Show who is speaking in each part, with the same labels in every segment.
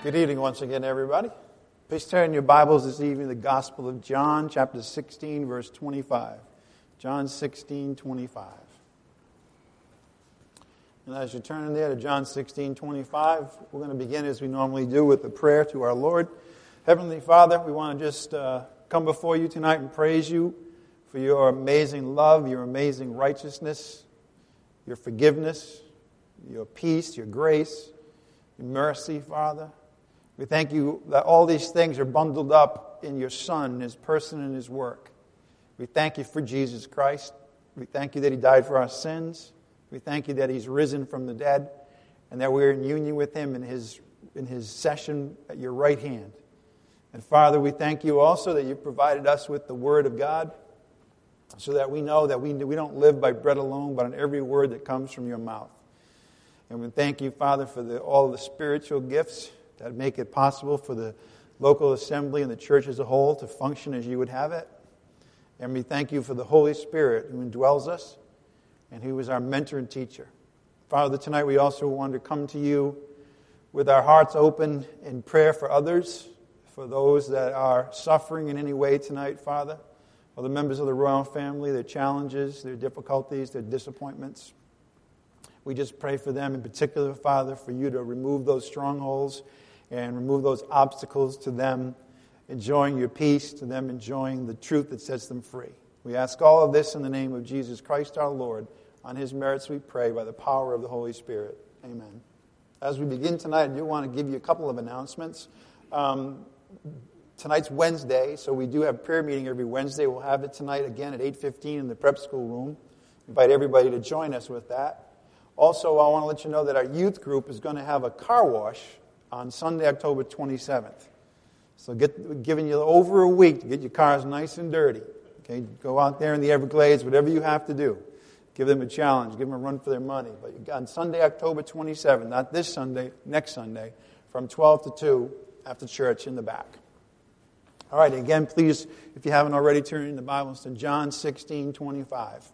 Speaker 1: Good evening once again, everybody. Please turn your Bibles this evening to the Gospel of John, chapter 16, verse 25. John 16, 25. And as you turn in there to John 16, 25, we're going to begin as we normally do with a prayer to our Lord. Heavenly Father, we want to just come before you tonight and praise you for your amazing love, your amazing righteousness, your forgiveness, your peace, your grace, your mercy, Father. We thank you that all these things are bundled up in your Son, His person, and His work. We thank you for Jesus Christ. We thank you that He died for our sins. We thank you that He's risen from the dead and that we're in union with Him in His session at your right hand. And Father, we thank you also that you've provided us with the Word of God so that we know that we don't live by bread alone, but on every word that comes from your mouth. And we thank you, Father, for all the spiritual gifts that make it possible for the local assembly and the church as a whole to function as you would have it. And we thank you for the Holy Spirit who indwells us and who is our mentor and teacher. Father, tonight we also want to come to you with our hearts open in prayer for others, for those that are suffering in any way tonight, Father, for the members of the royal family, their challenges, their difficulties, their disappointments. We just pray for them in particular, Father, for you to remove those strongholds and remove those obstacles to them enjoying your peace, to them enjoying the truth that sets them free. We ask all of this in the name of Jesus Christ our Lord. On His merits we pray by the power of the Holy Spirit. Amen. As we begin tonight, I do want to give you a couple of announcements. Tonight's Wednesday, so we do have prayer meeting every Wednesday. We'll have it tonight again at 8:15 in the prep school room. Invite everybody to join us with that. Also, I want to let you know that our youth group is going to have a car wash on Sunday, October 27th. So giving you over a week to get your cars nice and dirty. Okay, go out there in the Everglades, whatever you have to do. Give them a challenge. Give them a run for their money. But on Sunday, October 27th, not this Sunday, next Sunday, from 12 to 2 after church in the back. All right, again, please, if you haven't already, turn in the Bibles to John 16, 25.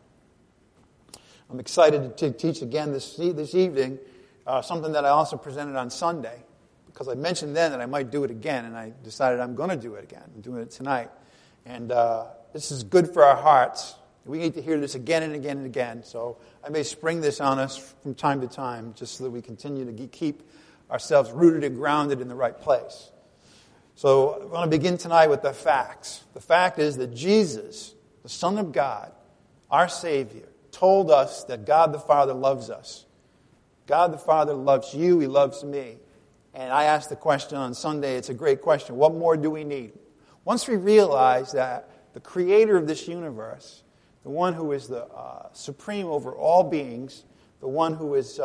Speaker 1: I'm excited to teach again this evening something that I also presented on Sunday, because I mentioned then that I might do it again, and I decided I'm going to do it again. I'm doing it tonight. And this is good for our hearts. We need to hear this again and again and again. So I may spring this on us from time to time, just so that we continue to keep ourselves rooted and grounded in the right place. So I want to begin tonight with the facts. The fact is that Jesus, the Son of God, our Savior, told us that God the Father loves us. God the Father loves you. He loves me. And I asked the question on Sunday. It's a great question. What more do we need? Once we realize that the Creator of this universe, the one who is the supreme over all beings, the one who has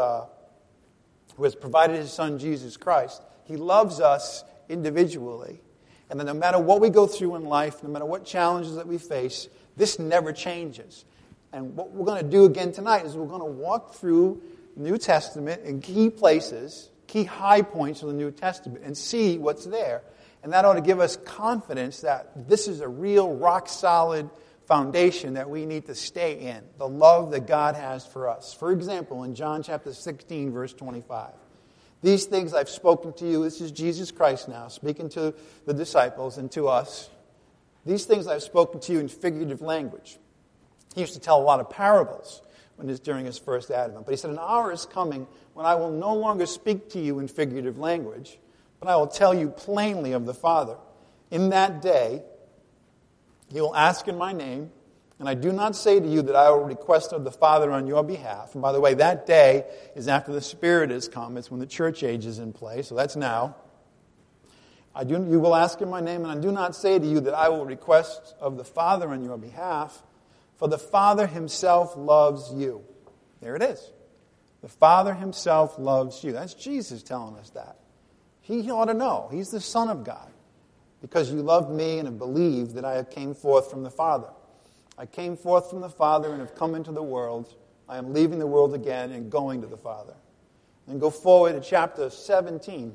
Speaker 1: provided His Son Jesus Christ, He loves us individually. And that no matter what we go through in life, no matter what challenges that we face, this never changes. And what we're going to do again tonight is we're going to walk through the New Testament in key places, key high points of the New Testament, and see what's there. And that ought to give us confidence that this is a real rock-solid foundation that we need to stay in, the love that God has for us. For example, in John chapter 16, verse 25, these things I've spoken to you, this is Jesus Christ now, speaking to the disciples and to us. These things I've spoken to you in figurative language. He used to tell a lot of parables during his first advent. But he said, an hour is coming when I will no longer speak to you in figurative language, but I will tell you plainly of the Father. In that day, you will ask in my name, and I do not say to you that I will request of the Father on your behalf. And by the way, that day is after the Spirit has come. It's when the church age is in place, so that's now. You will ask in my name, and I do not say to you that I will request of the Father on your behalf, for the Father Himself loves you. There it is. The Father Himself loves you. That's Jesus telling us that. He ought to know. He's the Son of God. Because you loved me and have believed that I came forth from the Father. I came forth from the Father and have come into the world. I am leaving the world again and going to the Father. And go forward to chapter 17.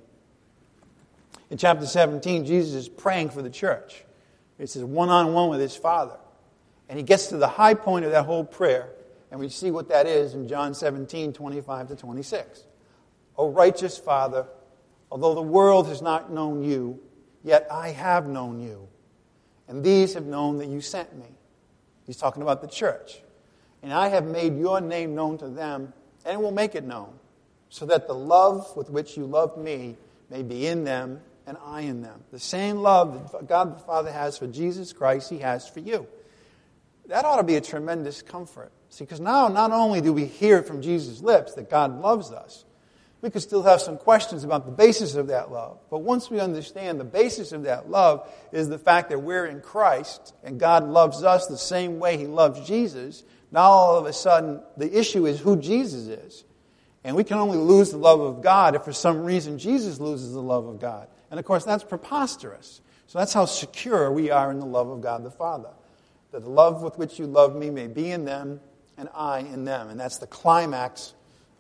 Speaker 1: In chapter 17, Jesus is praying for the church. It's his one-on-one with his Father. And he gets to the high point of that whole prayer. And we see what that is in John 17, 25 to 26. O righteous Father, Although the world has not known you, yet I have known you. And these have known that you sent me. He's talking about the church. And I have made your name known to them, and will make it known, so that the love with which you loved me may be in them, and I in them. The same love that God the Father has for Jesus Christ, He has for you. That ought to be a tremendous comfort. See, because now not only do we hear from Jesus' lips that God loves us, we could still have some questions about the basis of that love. But once we understand the basis of that love is the fact that we're in Christ and God loves us the same way He loves Jesus, now all of a sudden the issue is who Jesus is. And we can only lose the love of God if for some reason Jesus loses the love of God. And of course that's preposterous. So that's how secure we are in the love of God the Father. That the love with which you love me may be in them and I in them. And that's the climax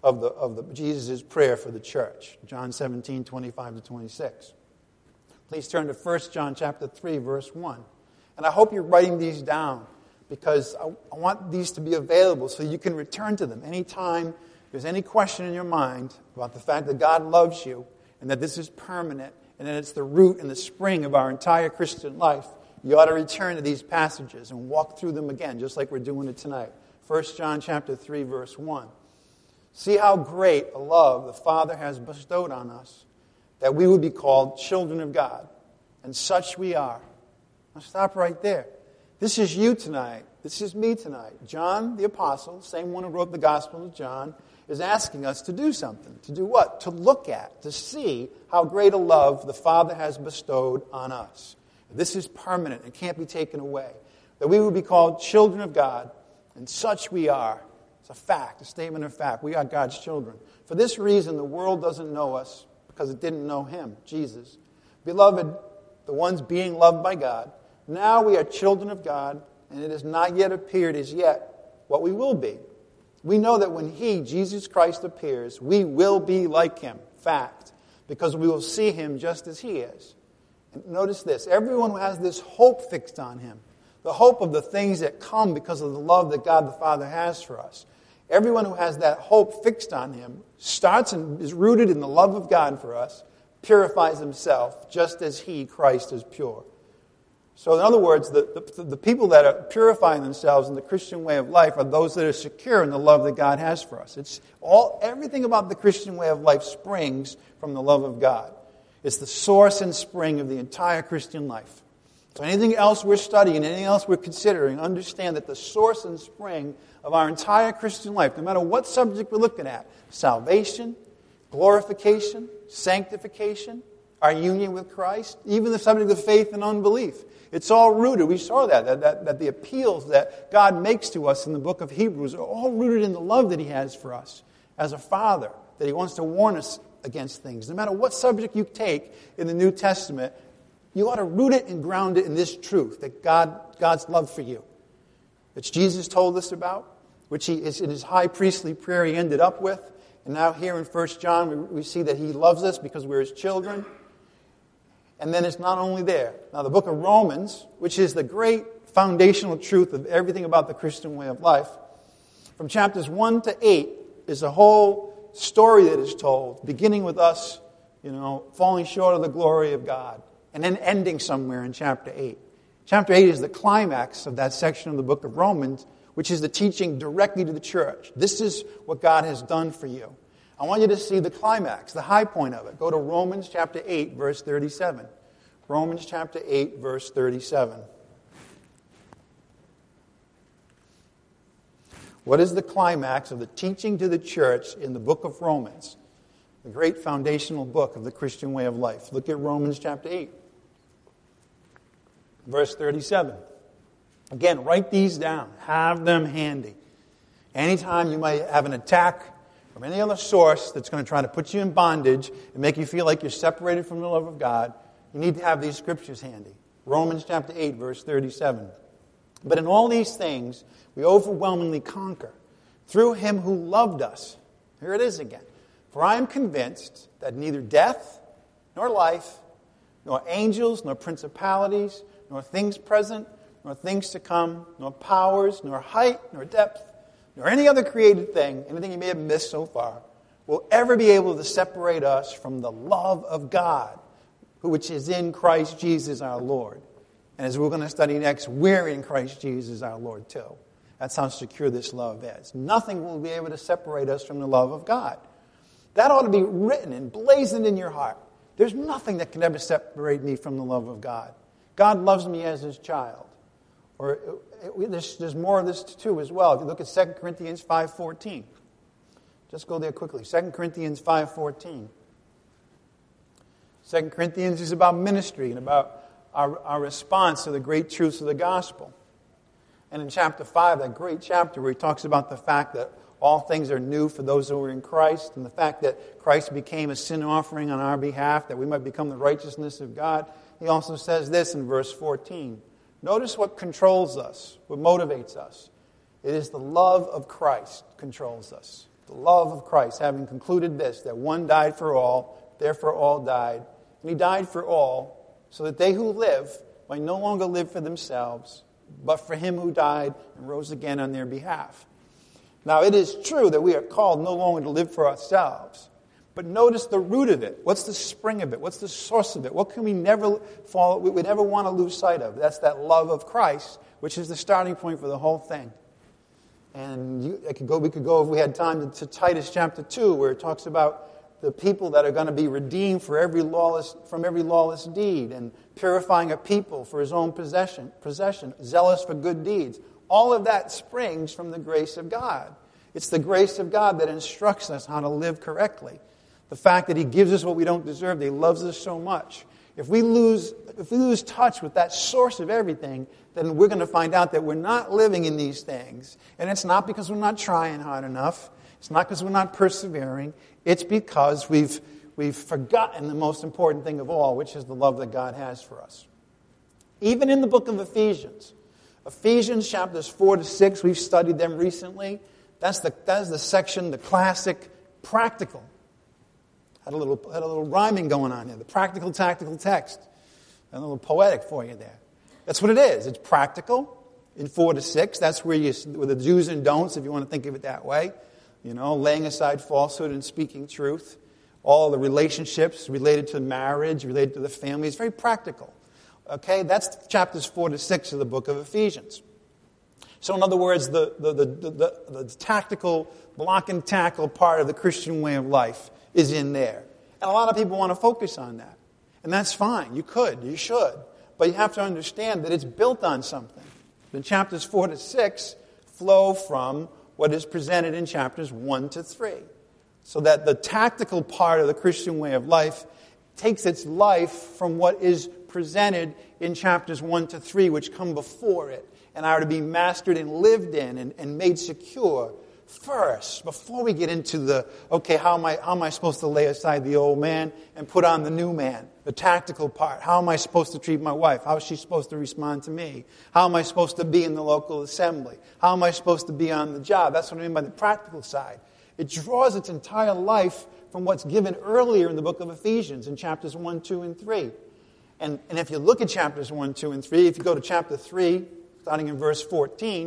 Speaker 1: of Jesus' prayer for the church. John 17, 25 to 26. Please turn to 1 John chapter 3, verse 1. And I hope you're writing these down because I want these to be available so you can return to them anytime there's any question in your mind about the fact that God loves you and that this is permanent and that it's the root and the spring of our entire Christian life. You ought to return to these passages and walk through them again, just like we're doing it tonight. 1 John chapter 3, verse 1. See how great a love the Father has bestowed on us, that we would be called children of God. And such we are. Now stop right there. This is you tonight. This is me tonight. John, the apostle, same one who wrote the Gospel of John, is asking us to do something. To do what? To look at, to see how great a love the Father has bestowed on us. This is permanent. It can't be taken away. That we would be called children of God, and such we are. It's a fact, a statement of fact. We are God's children. For this reason, the world doesn't know us because it didn't know Him, Jesus. Beloved, the ones being loved by God, now we are children of God, and it has not yet appeared as yet what we will be. We know that when He, Jesus Christ, appears, we will be like Him, fact, because we will see Him just as He is. And notice this, everyone who has this hope fixed on Him, the hope of the things that come because of the love that God the Father has for us, everyone who has that hope fixed on Him starts and is rooted in the love of God for us, purifies himself just as He, Christ, is pure. So in other words, the people that are purifying themselves in the Christian way of life are those that are secure in the love that God has for us. Everything about the Christian way of life springs from the love of God. It's the source and spring of the entire Christian life. So anything else we're studying, anything else we're considering, understand that the source and spring of our entire Christian life, no matter what subject we're looking at, salvation, glorification, sanctification, our union with Christ, even the subject of faith and unbelief, it's all rooted. We saw that the appeals that God makes to us in the book of Hebrews are all rooted in the love that He has for us as a Father, that He wants to warn us against things. No matter what subject you take in the New Testament, you ought to root it and ground it in this truth, that God's love for you, which Jesus told us about, which He is in His high priestly prayer He ended up with. And now here in 1 John, we see that He loves us because we're His children. And then it's not only there. Now the book of Romans, which is the great foundational truth of everything about the Christian way of life, from chapters 1 to 8 is a whole story that is told, beginning with us, falling short of the glory of God, and then ending somewhere in chapter 8. Chapter 8 is the climax of that section of the book of Romans, which is the teaching directly to the church. This is what God has done for you. I want you to see the climax, the high point of it. Go to Romans chapter 8, verse 37. Romans chapter 8, verse 37. What is the climax of the teaching to the church in the book of Romans? The great foundational book of the Christian way of life. Look at Romans chapter 8, verse 37. Again, write these down. Have them handy. Anytime you might have an attack from any other source that's going to try to put you in bondage and make you feel like you're separated from the love of God, you need to have these scriptures handy. Romans chapter 8, verse 37. But in all these things, we overwhelmingly conquer through Him who loved us. Here it is again. For I am convinced that neither death, nor life, nor angels, nor principalities, nor things present, nor things to come, nor powers, nor height, nor depth, nor any other created thing, anything you may have missed so far, will ever be able to separate us from the love of God, which is in Christ Jesus our Lord. And as we're going to study next, we're in Christ Jesus our Lord too. That's how secure this love is. Nothing will be able to separate us from the love of God. That ought to be written and blazoned in your heart. There's nothing that can ever separate me from the love of God. God loves me as his child. Or there's more of this too as well. If you look at 2 Corinthians 5:14. Just go there quickly. 2 Corinthians 5:14. 2 Corinthians is about ministry and about our response to the great truths of the gospel. And in chapter 5, that great chapter where he talks about the fact that all things are new for those who are in Christ, and the fact that Christ became a sin offering on our behalf, that we might become the righteousness of God, he also says this in verse 14. Notice what controls us, what motivates us. It is the love of Christ controls us. The love of Christ, having concluded this, that one died for all, therefore all died. And he died for all, so that they who live might no longer live for themselves, but for him who died and rose again on their behalf. Now, it is true that we are called no longer to live for ourselves. But notice the root of it. What's the spring of it? What's the source of it? What can we never want to lose sight of? That's that love of Christ, which is the starting point for the whole thing. And we could go if we had time to Titus chapter 2, where it talks about the people that are going to be redeemed from every lawless deed, and purifying a people for his own possession, zealous for good deeds. All of that springs from the grace of God. It's the grace of God that instructs us how to live correctly. The fact that he gives us what we don't deserve, that he loves us so much. If we lose touch with that source of everything, then we're going to find out that we're not living in these things. And it's not because we're not trying hard enough. It's not because we're not persevering. It's because we've forgotten the most important thing of all, which is the love that God has for us. Even in the book of Ephesians chapters 4 to 6, we've studied them recently. That's the section, the classic practical. Had a little rhyming going on here. The practical, tactical text. A little poetic for you there. That's what it is. It's practical in 4 to 6. That's where the do's and don'ts, if you want to think of it that way. You know, laying aside falsehood and speaking truth. All the relationships related to marriage, related to the family. It's very practical. Okay, that's chapters 4 to 6 of the book of Ephesians. So in other words, the tactical, block and tackle part of the Christian way of life is in there. And a lot of people want to focus on that. And that's fine. You should. But you have to understand that it's built on something. The chapters 4 to 6 flow from what is presented in chapters 1 to 3. So that the tactical part of the Christian way of life takes its life from what is presented in chapters 1 to 3, which come before it, and are to be mastered and lived in and made secure first, before we get into how am I supposed to lay aside the old man and put on the new man, the tactical part. How am I supposed to treat my wife? How is she supposed to respond to me? How am I supposed to be in the local assembly? How am I supposed to be on the job? That's what I mean by the practical side. It draws its entire life from what's given earlier in the book of Ephesians in chapters 1, 2, and 3. And if you look at chapters 1, 2, and 3, if you go to chapter 3, starting in verse 14,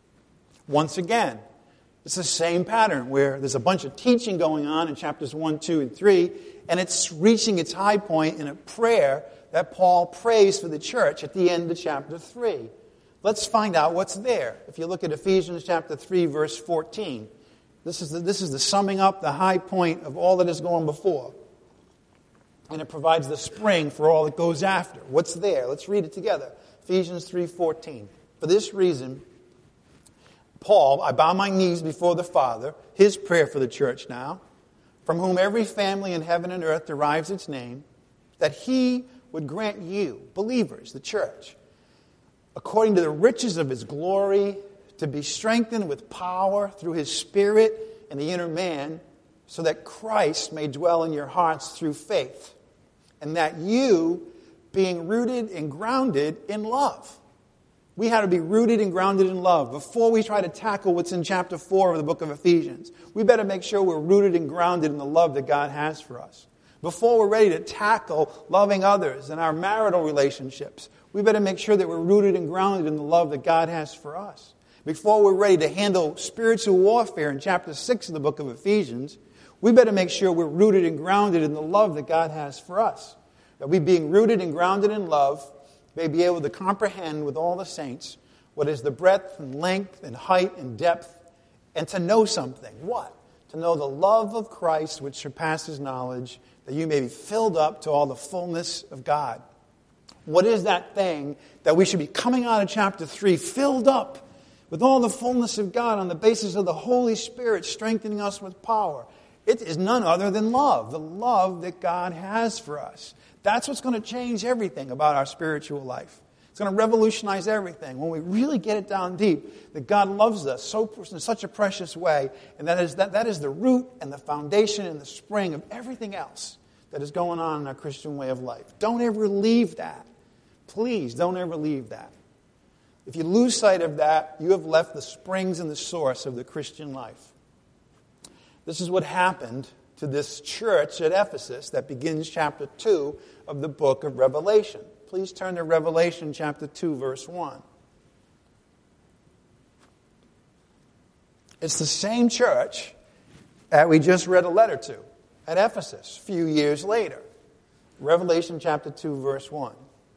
Speaker 1: once again, it's the same pattern where there's a bunch of teaching going on in chapters 1, 2, and 3, and it's reaching its high point in a prayer that Paul prays for the church at the end of chapter 3. Let's find out what's there. If you look at Ephesians chapter 3, verse 14, this is the summing up, the high point of all that has gone before. And it provides the spring for all that goes after. What's there? Let's read it together. Ephesians 3:14. For this reason, Paul, I bow my knees before the Father, his prayer for the church now, from whom every family in heaven and earth derives its name, that he would grant you, believers, the church, according to the riches of his glory, to be strengthened with power through his Spirit in the inner man, so that Christ may dwell in your hearts through faith, and that you, being rooted and grounded in love. We have to be rooted and grounded in love. Before we try to tackle what's in chapter 4 of the book of Ephesians, we better make sure we're rooted and grounded in the love that God has for us. Before we're ready to tackle loving others and our marital relationships, we better make sure that we're rooted and grounded in the love that God has for us. before we're ready to handle spiritual warfare in chapter 6 of the book of Ephesians, we better make sure we're rooted and grounded in the love that God has for us. That we, being rooted and grounded in love, may be able to comprehend with all the saints what is the breadth and length and height and depth, and to know something. What? To know the love of Christ which surpasses knowledge, that you may be filled up to all the fullness of God. What is that thing that we should be coming out of chapter 3 filled up with all the fullness of God on the basis of the Holy Spirit strengthening us with power? It is none other than love, the love that God has for us. That's what's going to change everything about our spiritual life. It's going to revolutionize everything when we really get it down deep that God loves us in such a precious way, and that is the root and the foundation and the spring of everything else that is going on in our Christian way of life. Don't ever leave that. Please, don't ever leave that. If you lose sight of that, you have left the springs and the source of the Christian life. This is what happened to this church at Ephesus that begins chapter 2 of the book of Revelation. Please turn to Revelation chapter 2, verse 1. It's the same church that we just read a letter to at Ephesus a few years later. Revelation chapter 2, verse 1.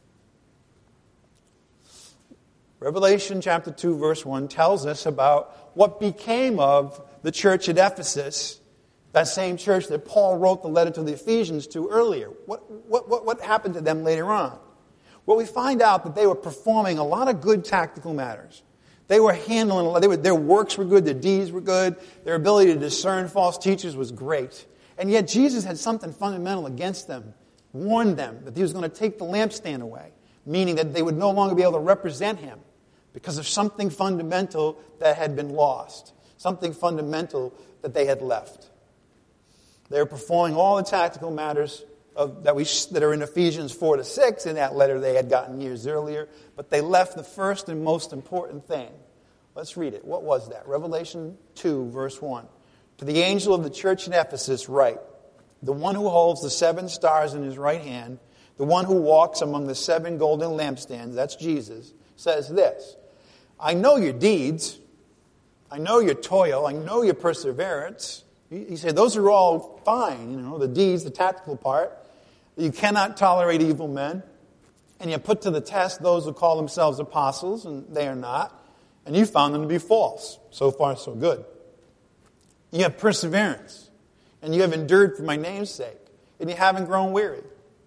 Speaker 1: Revelation chapter 2, verse 1 tells us about what became of the church at Ephesus, that same church that Paul wrote the letter to the Ephesians to earlier. What happened to them later on? Well, we find out that they were performing a lot of good tactical matters. They were handling a lot. Their works were good, their deeds were good, their ability to discern false teachers was great. And yet Jesus had something fundamental against them, warned them that he was going to take the lampstand away, meaning that they would no longer be able to represent him because of something fundamental that had been lost, something fundamental that they had left. They were performing all the tactical matters that are in Ephesians 4 to 6 in that letter they had gotten years earlier, but they left the first and most important thing. Let's read it. What was that? Revelation 2, verse 1. To the angel of the church in Ephesus write, the one who holds the 7 stars in his right hand, the one who walks among the 7 golden lampstands, that's Jesus, says this, I know your deeds, I know your toil, I know your perseverance. He said, those are all fine, the deeds, the tactical part. You cannot tolerate evil men. And you put to the test those who call themselves apostles, and they are not. And you found them to be false. So far, so good. You have perseverance. And you have endured for my name's sake. And you haven't grown weary.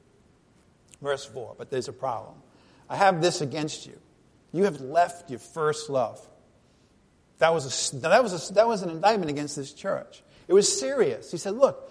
Speaker 1: Verse 4, but there's a problem. I have this against you. You have left your first love. That was an indictment against this church. It was serious. He said, look,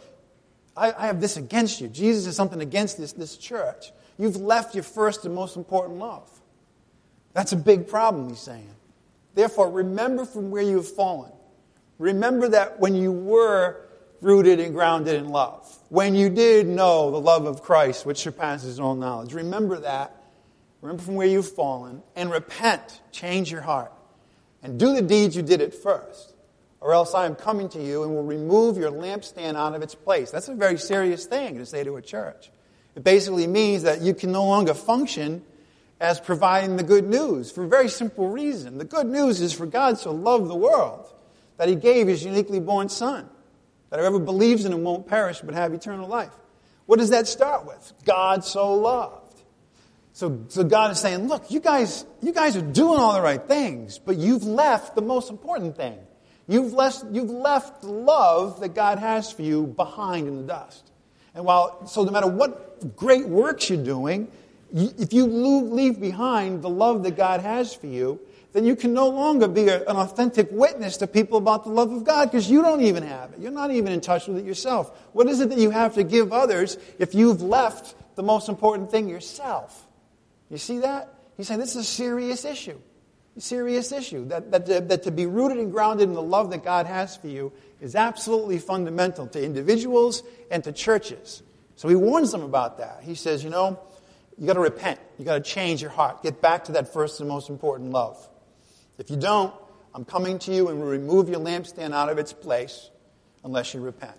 Speaker 1: I have this against you. Jesus has something against this church. You've left your first and most important love. That's a big problem, he's saying. Therefore, remember from where you have fallen. Remember that when you were rooted and grounded in love, when you did know the love of Christ, which surpasses all knowledge, remember that. Remember from where you've fallen, and repent, change your heart, and do the deeds you did at first. Or else I am coming to you and will remove your lampstand out of its place. That's a very serious thing to say to a church. It basically means that you can no longer function as providing the good news for a very simple reason. The good news is for God so loved the world that he gave his uniquely born Son, that whoever believes in him won't perish but have eternal life. What does that start with? God so loved. So God is saying, look, you guys are doing all the right things, but you've left the most important thing. You've left the love that God has for you behind in the dust. And so no matter what great works you're doing, if you leave behind the love that God has for you, then you can no longer be an authentic witness to people about the love of God because you don't even have it. You're not even in touch with it yourself. What is it that you have to give others if you've left the most important thing yourself? You see that? He's saying this is a serious issue. A serious issue. That to be rooted and grounded in the love that God has for you is absolutely fundamental to individuals and to churches. So he warns them about that. He says, you got to repent. You got to change your heart. Get back to that first and most important love. If you don't, I'm coming to you and will remove your lampstand out of its place unless you repent.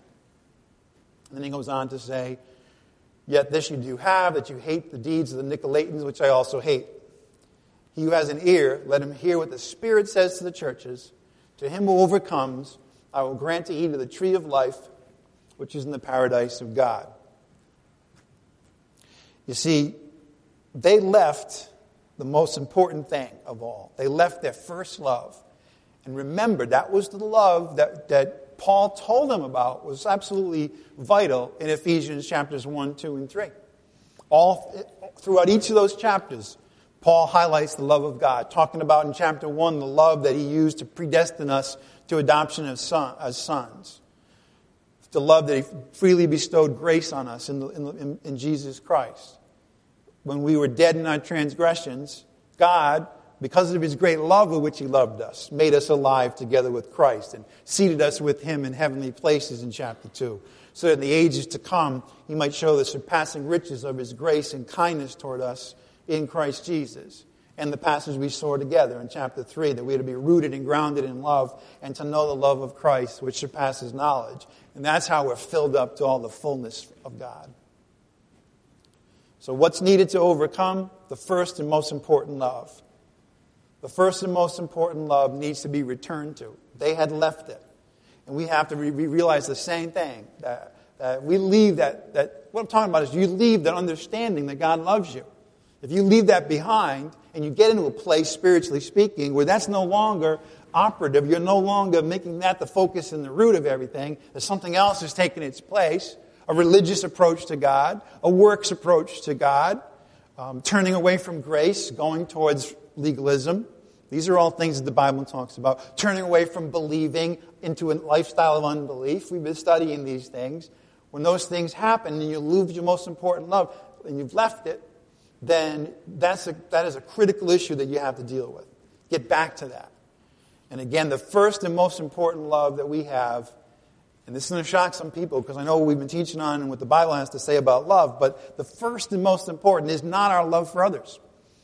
Speaker 1: And then he goes on to say, yet this you do have, that you hate the deeds of the Nicolaitans, which I also hate. He who has an ear, let him hear what the Spirit says to the churches. To him who overcomes, I will grant to eat of the tree of life, which is in the paradise of God. You see, they left the most important thing of all. They left their first love. And remember, that was the love that Paul told them about, was absolutely vital in Ephesians chapters 1, 2, and 3. Throughout each of those chapters, Paul highlights the love of God, talking about in chapter 1 the love that he used to predestine us to adoption as sons. The love that he freely bestowed grace on us in Jesus Christ. When we were dead in our transgressions, God, because of his great love with which he loved us, made us alive together with Christ and seated us with him in heavenly places in chapter 2. So that in the ages to come, he might show the surpassing riches of his grace and kindness toward us in Christ Jesus. And the passage we saw together in chapter 3, that we are to be rooted and grounded in love and to know the love of Christ, which surpasses knowledge. And that's how we're filled up to all the fullness of God. So what's needed to overcome? The first and most important love. The first and most important love needs to be returned to. They had left it. And we have to realize the same thing. That we leave that what I'm talking about is you leave that understanding that God loves you. If you leave that behind and you get into a place, spiritually speaking, where that's no longer operative, you're no longer making that the focus and the root of everything, that something else has taken its place, a religious approach to God, a works approach to God, turning away from grace, going towards legalism. These are all things that the Bible talks about. Turning away from believing into a lifestyle of unbelief. We've been studying these things. When those things happen and you lose your most important love and you've left it, then that is a critical issue that you have to deal with. Get back to that. And again, the first and most important love that we have, and this is going to shock some people because I know we've been teaching on and what the Bible has to say about love, but the first and most important is not our love for others.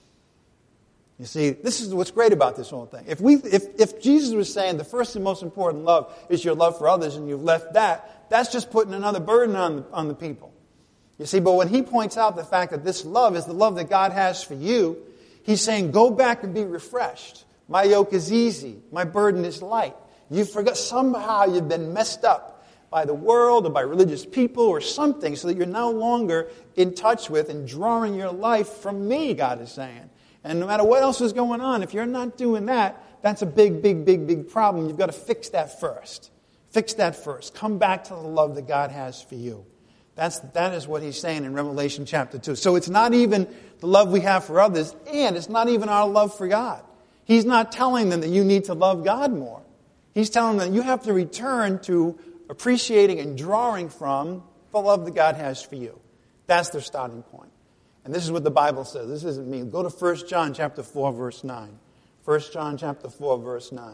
Speaker 1: You see, this is what's great about this whole thing. If Jesus was saying the first and most important love is your love for others and you've left that, that's just putting another burden on the people. You see, but when he points out the fact that this love is the love that God has for you, he's saying, go back and be refreshed. My yoke is easy. My burden is light. You forgot, somehow you've been messed up by the world or by religious people or something so that you're no longer in touch with and drawing your life from me, God is saying. And no matter what else is going on, if you're not doing that, that's a big problem. You've got to fix that first. Fix that first. Come back to the love that God has for you. That is what he's saying in Revelation chapter 2. So it's not even the love we have for others, and it's not even our love for God. He's not telling them that you need to love God more. He's telling them that you have to return to appreciating and drawing from the love that God has for you. That's their starting point. And this is what the Bible says. This isn't me. Go to 1 John chapter 4, verse 9. 1 John chapter 4, verse 9.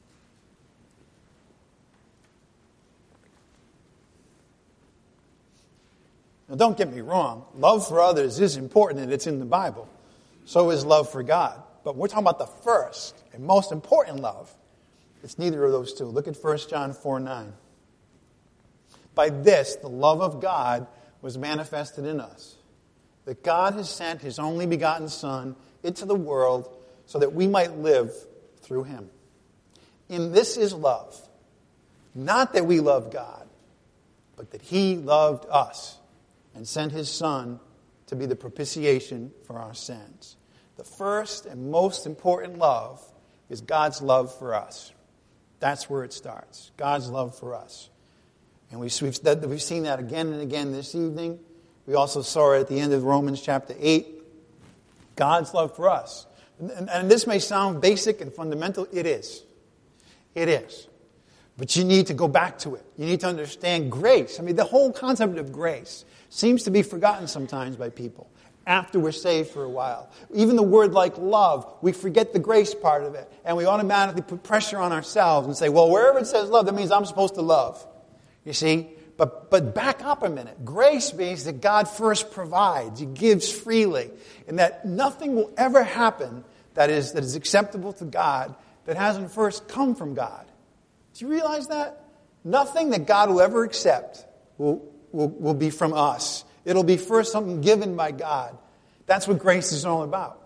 Speaker 1: Now, don't get me wrong. Love for others is important and it's in the Bible. So is love for God. But we're talking about the first and most important love. It's neither of those two. Look at 1 John 4, 9. By this, the love of God was manifested in us, that God has sent his only begotten Son into the world so that we might live through him. In this is love. Not that we love God, but that he loved us and sent his Son to be the propitiation for our sins. The first and most important love is God's love for us. That's where it starts. God's love for us. And we've seen that again and again this evening. We also saw it at the end of Romans chapter 8. God's love for us. And this may sound basic and fundamental. It is. It is. But you need to go back to it. You need to understand grace. I mean, the whole concept of grace seems to be forgotten sometimes by people after we're saved for a while. Even the word like love, we forget the grace part of it. And we automatically put pressure on ourselves and say, well, wherever it says love, that means I'm supposed to love. You see? But back up a minute. Grace means that God first provides. He gives freely. And that nothing will ever happen that is acceptable to God that hasn't first come from God. Do you realize that? Nothing that God will ever accept will be from us. It'll be first something given by God. That's what grace is all about.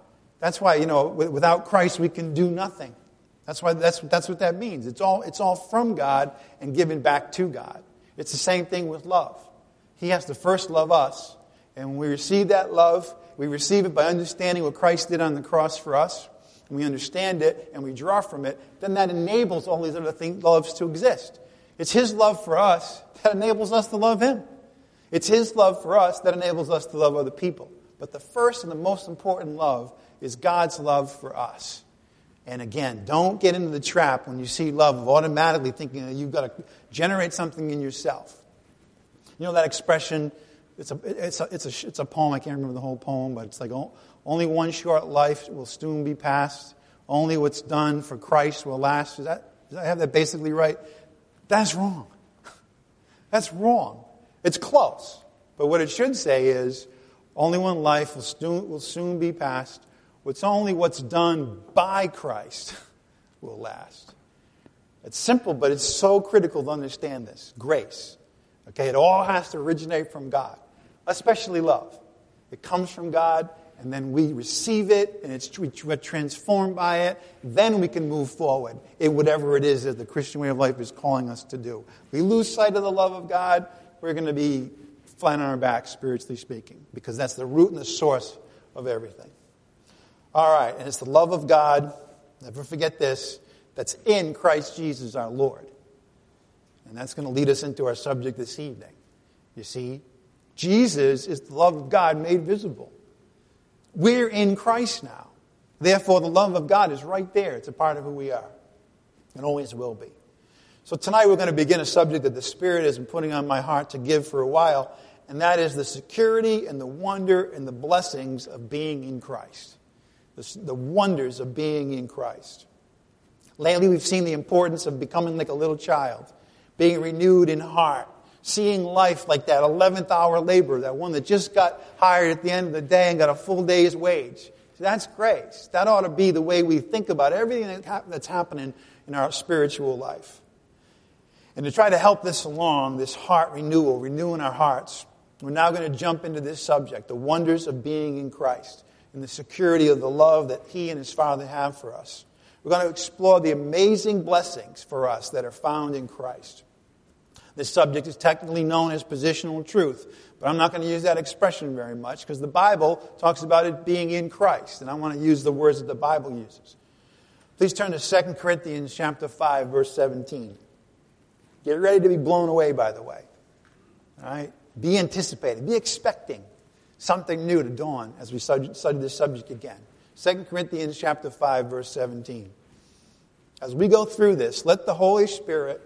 Speaker 1: That's why, without Christ we can do nothing. That's what that means. It's all from God and given back to God. It's the same thing with love. He has to first love us. And when we receive that love, we receive it by understanding what Christ did on the cross for us. And we understand it and we draw from it. Then that enables all these other loves to exist. It's His love for us that enables us to love Him. It's His love for us that enables us to love other people. But the first and the most important love is God's love for us. And again, don't get into the trap when you see love of automatically thinking that you've got to generate something in yourself. You know that expression, it's a poem, I can't remember the whole poem, but it's like, only one short life will soon be past. Only what's done for Christ will last. Does I have that basically right? That's wrong. That's wrong. It's close. But what it should say is, only one life will soon be past. What's done by Christ will last. It's simple, but it's so critical to understand this. Grace. Okay, it all has to originate from God, especially love. It comes from God, and then we receive it, and we're transformed by it. Then we can move forward in whatever it is that the Christian way of life is calling us to do. If we lose sight of the love of God, we're going to be flat on our back, spiritually speaking, because that's the root and the source of everything. All right, and it's the love of God, never forget this, that's in Christ Jesus our Lord. And that's going to lead us into our subject this evening. You see, Jesus is the love of God made visible. We're in Christ now. Therefore, the love of God is right there. It's a part of who we are. And always will be. So tonight we're going to begin a subject that the Spirit has been putting on my heart to give for a while. And that is the security and the wonder and the blessings of being in Christ. The wonders of being in Christ. Lately we've seen the importance of becoming like a little child. Being renewed in heart. Seeing life like that 11th hour laborer. That one that just got hired at the end of the day and got a full day's wage. That's grace. That ought to be the way we think about everything that's happening in our spiritual life. And to try to help this along, this heart renewal, renewing our hearts, we're now going to jump into this subject, the wonders of being in Christ and the security of the love that He and His Father have for us. We're going to explore the amazing blessings for us that are found in Christ. This subject is technically known as positional truth, but I'm not going to use that expression very much because the Bible talks about it being in Christ, and I want to use the words that the Bible uses. Please turn to 2 Corinthians chapter 5, verse 17. Get ready to be blown away, by the way. All right? Be anticipating. Be expecting something new to dawn as we study this subject again. 2 Corinthians chapter 5, verse 17. As we go through this, let the Holy Spirit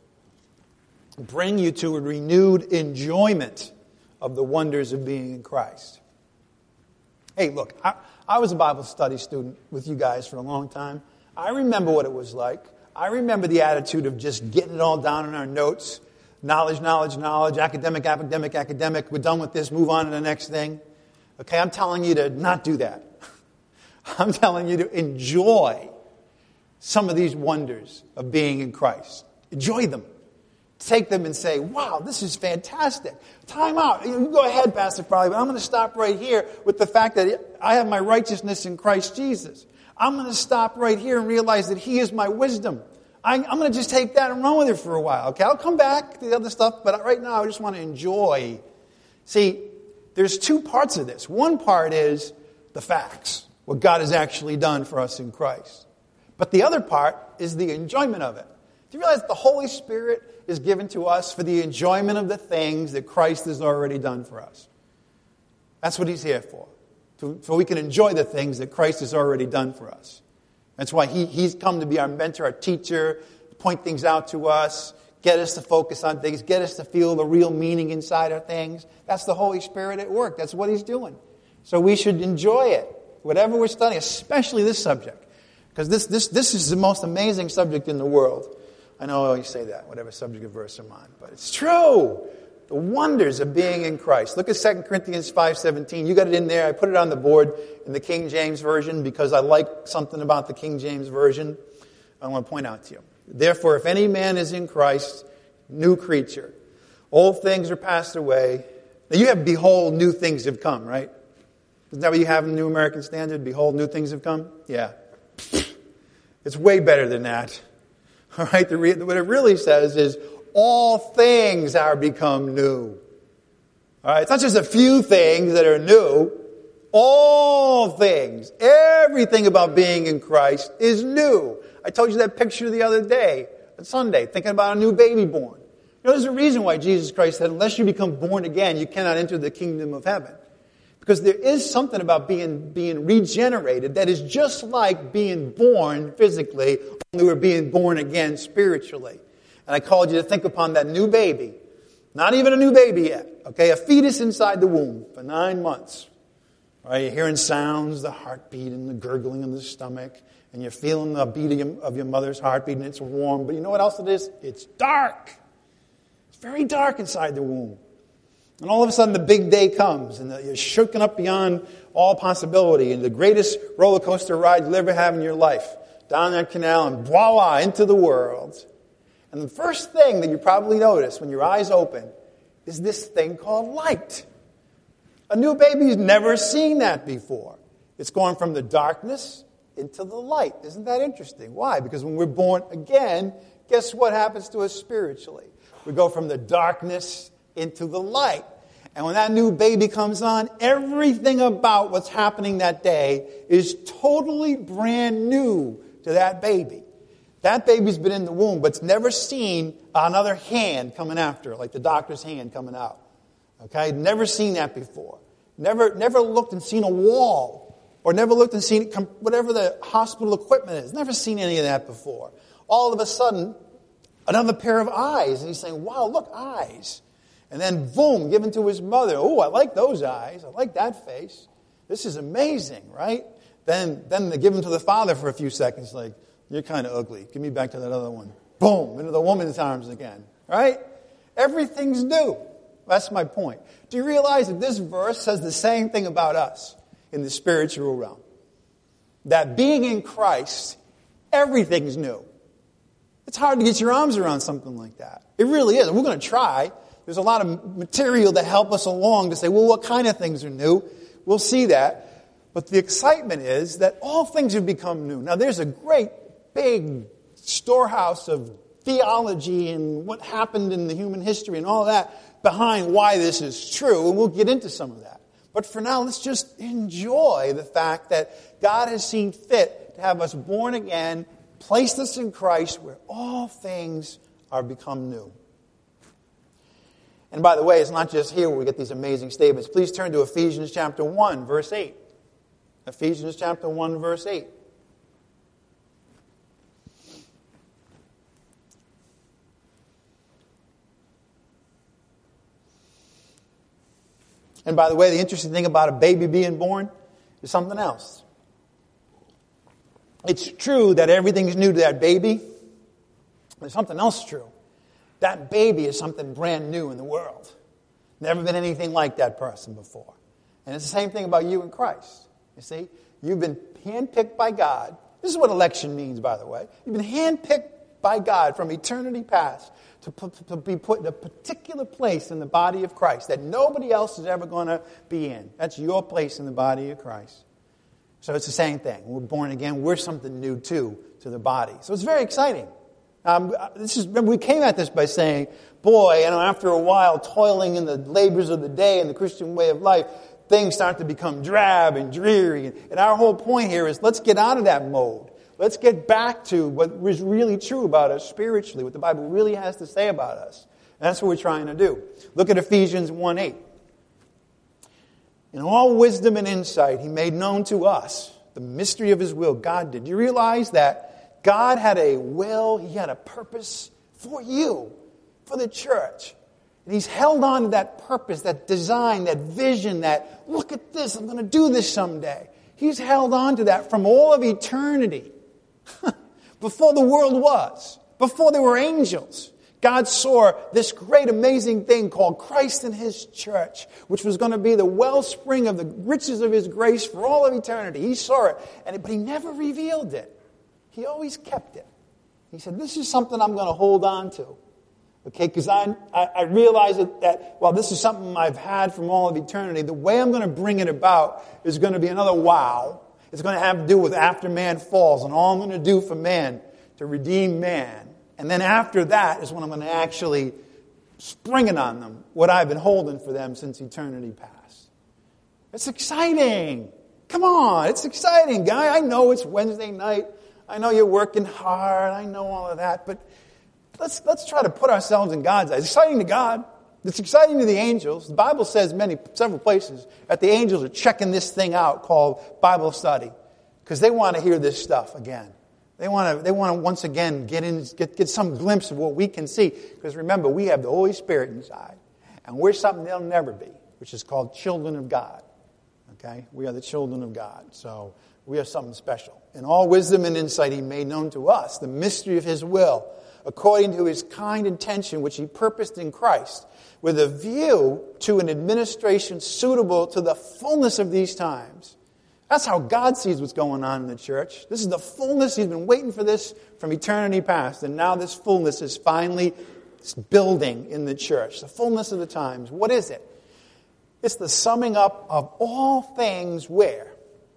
Speaker 1: bring you to a renewed enjoyment of the wonders of being in Christ. Hey, look, I was a Bible study student with you guys for a long time. I remember what it was like. I remember the attitude of just getting it all down in our notes. Knowledge, academic. We're done with this, move on to the next thing. Okay, I'm telling you to not do that. I'm telling you to enjoy some of these wonders of being in Christ. Enjoy them. Take them and say, wow, this is fantastic. Time out. You go ahead, Pastor Farley, but I'm going to stop right here with the fact that I have my righteousness in Christ Jesus. I'm going to stop right here and realize that He is my wisdom. I'm going to just take that and run with it for a while. Okay, I'll come back to the other stuff, but right now I just want to enjoy. See, there's two parts of this. One part is the facts, what God has actually done for us in Christ. But the other part is the enjoyment of it. Do you realize the Holy Spirit is given to us for the enjoyment of the things that Christ has already done for us? That's what He's here for. So we can enjoy the things that Christ has already done for us. That's why He's come to be our mentor, our teacher, point things out to us, get us to focus on things, get us to feel the real meaning inside of things. That's the Holy Spirit at work. That's what He's doing. So we should enjoy it, whatever we're studying, especially this subject. Because this is the most amazing subject in the world. I know I always say that, whatever subject or verse I'm on, but it's true. The wonders of being in Christ. Look at 2 Corinthians 5:17. You got it in there. I put it on the board in the King James Version because I like something about the King James Version I want to point out to you. Therefore, if any man is in Christ, new creature. Old things are passed away. Now you have, behold, new things have come, right? Isn't that what you have in the New American Standard? Behold, new things have come? Yeah. It's way better than that. All right? What it really says is, all things are become new. All right? It's not just a few things that are new. All things, everything about being in Christ is new. I told you that picture the other day, on Sunday, thinking about a new baby born. You know, there's a reason why Jesus Christ said, unless you become born again, you cannot enter the kingdom of heaven. Because there is something about being regenerated that is just like being born physically, only we're being born again spiritually. And I called you to think upon that new baby. Not even a new baby yet. Okay, a fetus inside the womb for 9 months. Right, you're hearing sounds, the heartbeat and the gurgling in the stomach, and you're feeling the beat of your mother's heartbeat, and it's warm. But you know what else it is? It's dark. It's very dark inside the womb. And all of a sudden the big day comes, and you're shooken up beyond all possibility, and the greatest roller coaster ride you'll ever have in your life. Down that canal, and voila, into the world. And the first thing that you probably notice when your eyes open is this thing called light. A new baby's never seen that before. It's going from the darkness into the light. Isn't that interesting? Why? Because when we're born again, guess what happens to us spiritually? We go from the darkness into the light. And when that new baby comes on, everything about what's happening that day is totally brand new to that baby. That baby's been in the womb, but it's never seen another hand coming after it, like the doctor's hand coming out. Okay, never seen that before. Never looked and seen a wall, or never looked and seen whatever the hospital equipment is. Never seen any of that before. All of a sudden, another pair of eyes, and he's saying, "Wow, look, eyes!" And then, boom, given to his mother. "Oh, I like those eyes. I like that face. This is amazing, right?" Then they give him to the father for a few seconds, like, "You're kind of ugly. Give me back to that other one." Boom, into the woman's arms again, right? Everything's new. That's my point. Do you realize that this verse says the same thing about us in the spiritual realm? That being in Christ, everything's new. It's hard to get your arms around something like that. It really is. We're going to try. There's a lot of material to help us along to say, well, what kind of things are new? We'll see that. But the excitement is that all things have become new. Now, there's a great, big storehouse of theology and what happened in the human history and all that behind why this is true, and we'll get into some of that. But for now, let's just enjoy the fact that God has seen fit to have us born again, placed us in Christ, where all things are become new. And by the way, it's not just here where we get these amazing statements. Please turn to Ephesians chapter 1, verse 8. Ephesians chapter 1, verse 8. And by the way, the interesting thing about a baby being born is something else. It's true that everything's new to that baby. There's something else true. That baby is something brand new in the world. Never been anything like that person before. And it's the same thing about you in Christ. You see, you've been handpicked by God. This is what election means, by the way. You've been handpicked by God from eternity past to be put in a particular place in the body of Christ that nobody else is ever going to be in. That's your place in the body of Christ. So it's the same thing. We're born again. We're something new, too, to the body. So it's very exciting. Remember, we came at this by saying, boy, after a while, toiling in the labors of the day and the Christian way of life, things start to become drab and dreary. And our whole point here is let's get out of that mode. Let's get back to what is really true about us spiritually, what the Bible really has to say about us. And that's what we're trying to do. Look at Ephesians 1:8. In all wisdom and insight, He made known to us the mystery of His will. God did. You realize that God had a will, He had a purpose for you, for the church. And He's held on to that purpose, that design, that vision, that, look at this, I'm going to do this someday. He's held on to that from all of eternity. Before the world was, before there were angels, God saw this great amazing thing called Christ and His church, which was going to be the wellspring of the riches of His grace for all of eternity. He saw it, but He never revealed it. He always kept it. He said, this is something I'm going to hold on to. Okay, because I realize that while this is something I've had from all of eternity, the way I'm going to bring it about is going to be another wow. It's going to have to do with after man falls and all I'm going to do for man to redeem man. And then after that is when I'm going to actually spring it on them, what I've been holding for them since eternity past. It's exciting. Come on, it's exciting, guy. I know it's Wednesday night. I know you're working hard. I know all of that. But let's try to put ourselves in God's eyes. It's exciting to God. It's exciting to the angels. The Bible says several places that the angels are checking this thing out called Bible study because they want to hear this stuff again. They want to once again get some glimpse of what we can see. Because remember, we have the Holy Spirit inside. And we're something they'll never be, which is called children of God. Okay? We are the children of God. So we are something special. In all wisdom and insight He made known to us the mystery of His will, according to His kind intention which He purposed in Christ, with a view to an administration suitable to the fullness of these times. That's how God sees what's going on in the church. This is the fullness. He's been waiting for this from eternity past. And now this fullness is finally building in the church. The fullness of the times. What is it? It's the summing up of all things where?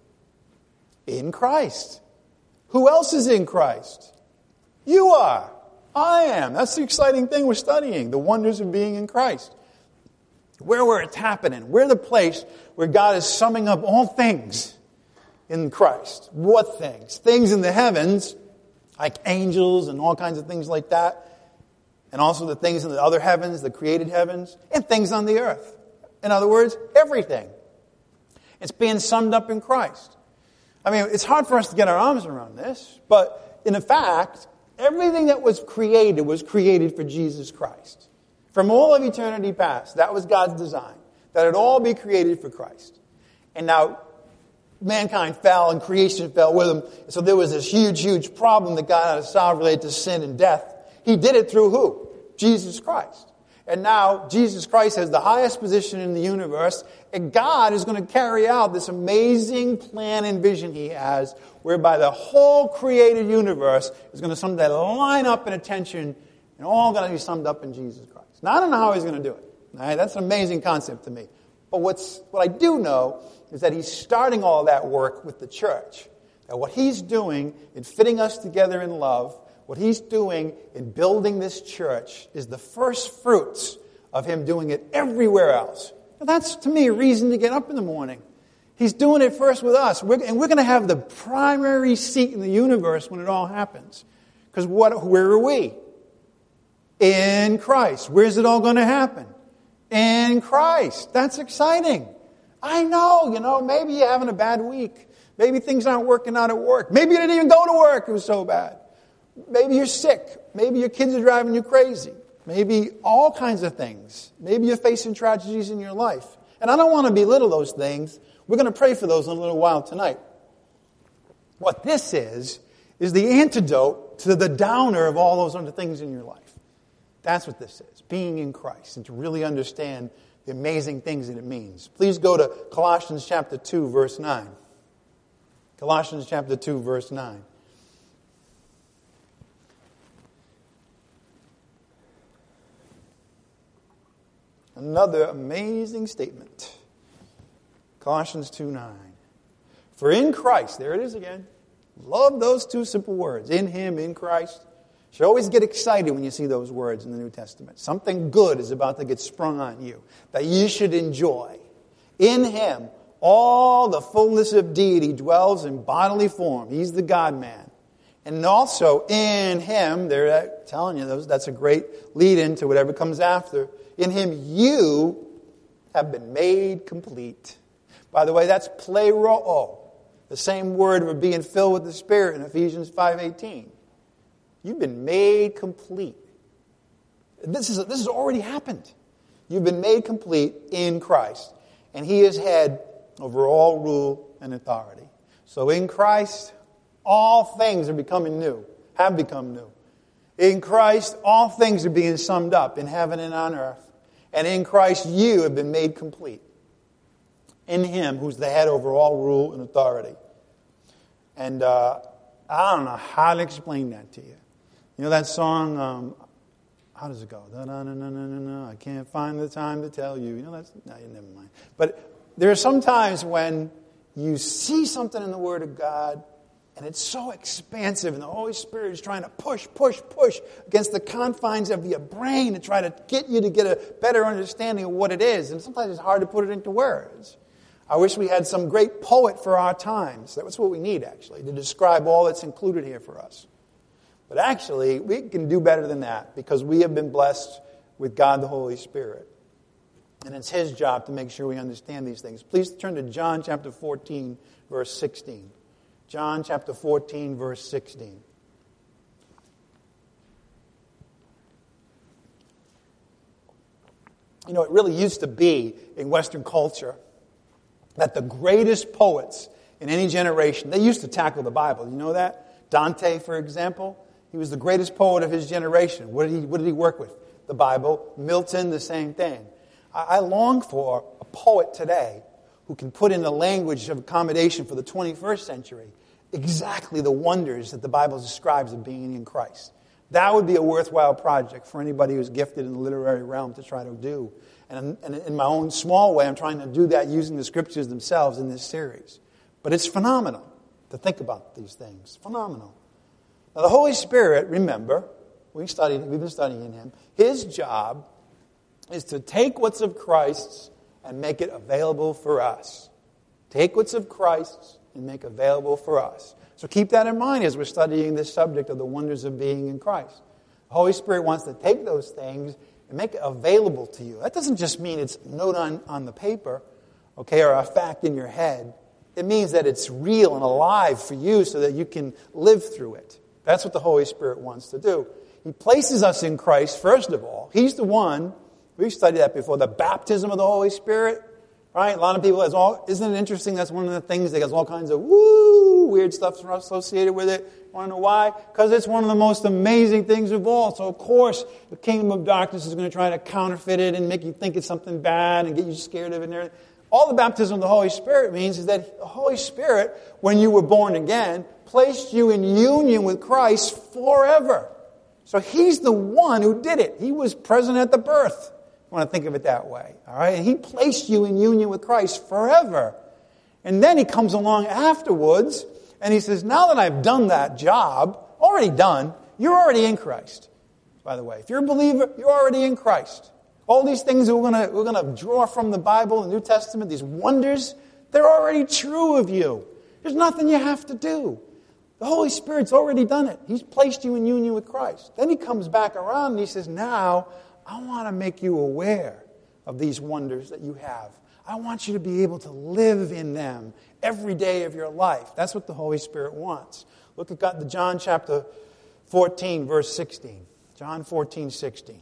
Speaker 1: In Christ. Who else is in Christ? You are. I am. That's the exciting thing we're studying. The wonders of being in Christ. Where it's happening. We're the place where God is summing up all things in Christ. What things? Things in the heavens, like angels and all kinds of things like that. And also the things in the other heavens, the created heavens. And things on the earth. In other words, everything. It's being summed up in Christ. I mean, it's hard for us to get our arms around this. But in fact, everything that was created for Jesus Christ. From all of eternity past, that was God's design. That it all be created for Christ. And now, mankind fell and creation fell with him. So there was this huge, huge problem that God had to solve related to sin and death. He did it through who? Jesus Christ. And now, Jesus Christ has the highest position in the universe. And God is going to carry out this amazing plan and vision He has, whereby the whole created universe is going to someday line up in attention and all going to be summed up in Jesus Christ. Now, I don't know how He's going to do it. All right? That's an amazing concept to me. But what I do know is that He's starting all that work with the church. That what He's doing in fitting us together in love, what He's doing in building this church is the first fruits of Him doing it everywhere else. Now, that's, to me, a reason to get up in the morning. He's doing it first with us. And we're going to have the primary seat in the universe when it all happens. Because where are we? In Christ. Where's it all going to happen? In Christ. That's exciting. I know, maybe you're having a bad week. Maybe things aren't working out at work. Maybe you didn't even go to work. It was so bad. Maybe you're sick. Maybe your kids are driving you crazy. Maybe all kinds of things. Maybe you're facing tragedies in your life. And I don't want to belittle those things. We're going to pray for those in a little while tonight. What this is the antidote to the downer of all those other things in your life. That's what this is, being in Christ, and to really understand the amazing things that it means. Please go to Colossians chapter 2, verse 9. Colossians chapter 2, verse 9. Another amazing statement. Colossians 2:9. For in Christ, there it is again. Love those two simple words. In Him, in Christ. You should always get excited when you see those words in the New Testament. Something good is about to get sprung on you that you should enjoy. In Him, all the fullness of deity dwells in bodily form. He's the God-man. And also in Him, they're telling you that's a great lead-in to whatever comes after. In Him you have been made complete. By the way, that's pleroo, the same word for being filled with the Spirit in Ephesians 5:18. You've been made complete. This has already happened. You've been made complete in Christ. And He is head over all rule and authority. So in Christ, all things are becoming new, have become new. In Christ, all things are being summed up in heaven and on earth. And in Christ, you have been made complete. In Him, who's the head over all rule and authority. And I don't know how to explain that to you. You know that song, how does it go? I can't find the time to tell you. No, never mind. But there are some times when you see something in the Word of God, and it's so expansive, and the Holy Spirit is trying to push against the confines of your brain to try to get you to get a better understanding of what it is. And sometimes it's hard to put it into words. I wish we had some great poet for our times. That's what we need, actually, to describe all that's included here for us. But actually, we can do better than that because we have been blessed with God the Holy Spirit. And it's His job to make sure we understand these things. Please turn to John chapter 14, verse 16. John chapter 14, verse 16. You know, it really used to be in Western culture that the greatest poets in any generation, they used to tackle the Bible. You know that? Dante, for example, he was the greatest poet of his generation. What did he work with? The Bible. Milton, the same thing. I long for a poet today who can put in the language of accommodation for the 21st century exactly the wonders that the Bible describes of being in Christ. That would be a worthwhile project for anybody who's gifted in the literary realm to try to do. And in my own small way, I'm trying to do that using the Scriptures themselves in this series. But it's phenomenal to think about these things. Phenomenal. Now, the Holy Spirit, remember, we've been studying Him. His job is to take what's of Christ's and make it available for us. Take what's of Christ's and make available for us. So keep that in mind as we're studying this subject of the wonders of being in Christ. The Holy Spirit wants to take those things and make it available to you. That doesn't just mean it's a note on the paper, okay, or a fact in your head. It means that it's real and alive for you so that you can live through it. That's what the Holy Spirit wants to do. He places us in Christ, first of all. He's the one, we've studied that before, the baptism of the Holy Spirit. Right? A lot of people, isn't it interesting? That's one of the things that has all kinds of weird stuff associated with it. Want to know why? Because it's one of the most amazing things of all. So, of course, the kingdom of darkness is going to try to counterfeit it and make you think it's something bad and get you scared of it and everything. All the baptism of the Holy Spirit means is that the Holy Spirit, when you were born again, placed you in union with Christ forever. So He's the one who did it. He was present at the birth. I want to think of it that way. All right? And He placed you in union with Christ forever. And then He comes along afterwards and He says, now that I've done that job, already done, you're already in Christ. By the way, if you're a believer, you're already in Christ. All these things that we're going to draw from the Bible, the New Testament, these wonders, they're already true of you. There's nothing you have to do. The Holy Spirit's already done it. He's placed you in union with Christ. Then He comes back around and He says, now I want to make you aware of these wonders that you have. I want you to be able to live in them every day of your life. That's what the Holy Spirit wants. Look at John chapter 14, verse 16. John 14, 16.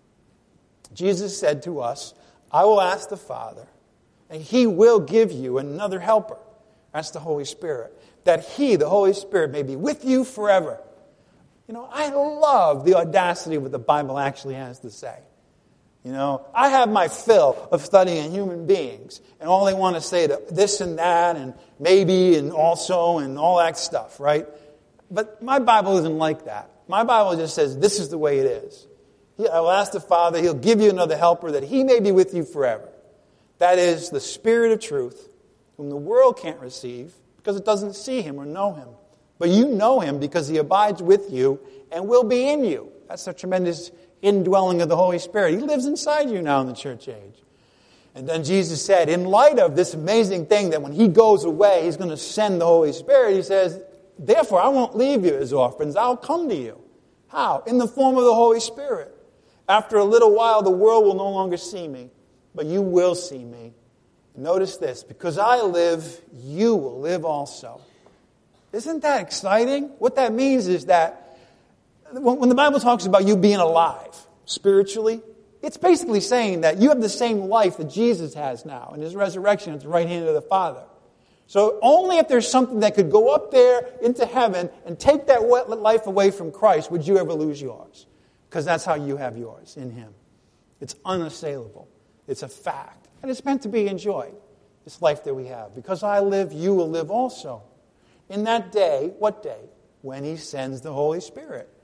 Speaker 1: Jesus said to us, I will ask the Father, and He will give you another helper. That's the Holy Spirit. That He, the Holy Spirit, may be with you forever. You know, I love the audacity of what the Bible actually has to say. You know, I have my fill of studying human beings, and all they want to say to this and that, and maybe, and also, and all that stuff, right? But my Bible isn't like that. My Bible just says, this is the way it is. I will ask the Father, He'll give you another helper, that He may be with you forever. That is the Spirit of truth, whom the world can't receive, because it doesn't see Him or know Him. But you know Him because He abides with you and will be in you. That's the tremendous indwelling of the Holy Spirit. He lives inside you now in the church age. And then Jesus said, in light of this amazing thing that when He goes away, He's going to send the Holy Spirit, He says, therefore I won't leave you as orphans. I'll come to you. How? In the form of the Holy Spirit. After a little while, the world will no longer see me, but you will see me. Notice this, because I live, you will live also. Isn't that exciting? What that means is that when the Bible talks about you being alive spiritually, it's basically saying that you have the same life that Jesus has now in His resurrection at the right hand of the Father. So only if there's something that could go up there into heaven and take that life away from Christ would you ever lose yours. Because that's how you have yours, in Him. It's unassailable. It's a fact. And it's meant to be enjoyed, this life that we have. Because I live, you will live also. In that day, what day? When He sends the Holy Spirit.